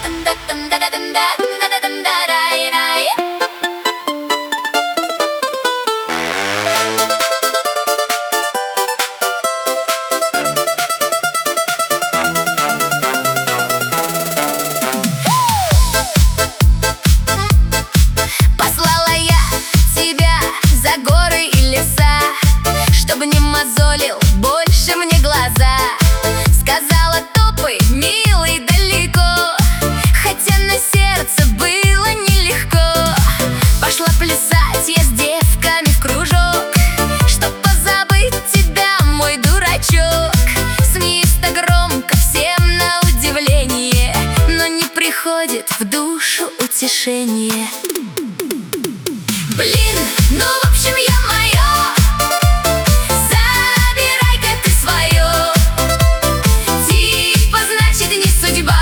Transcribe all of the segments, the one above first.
Послала я тебя за горы и леса, чтобы не мозолил больше мне глаза. Сказала: топай, милый, далеко, хотя на сердце было нелегко. Пошла плясать я с девками в кружок, чтоб позабыть тебя, мой дурачок. Смеюсь-то громко всем на удивление, но не приходит в душу утешение. Блин, ну в общем ё-моё, забирай-ка ты своё. Типа значит не судьба,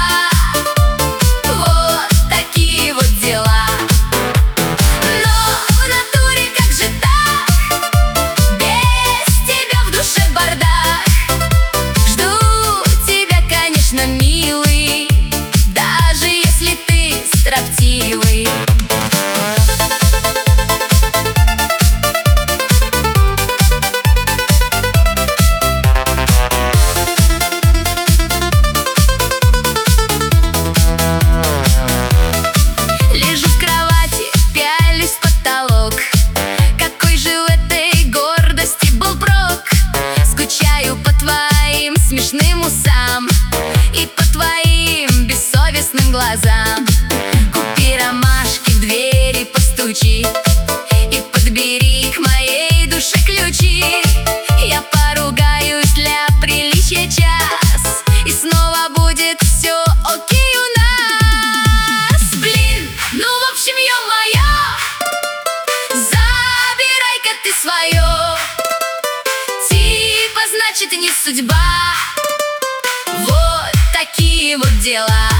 вот такие вот дела. Но в натуре как же так, без тебя в душе бардак. Жду тебя, конечно, милый, даже если ты строптивый. Смешным усам и по твоим бессовестным глазам. Купи ромашки, в двери постучи и подбери к моей душе ключи. Я поругаюсь для приличия час, и снова будет все окей у нас. Блин, ну в общем ё-моё, забирай-ка ты своё. Типа значит не судьба, вот такие вот дела.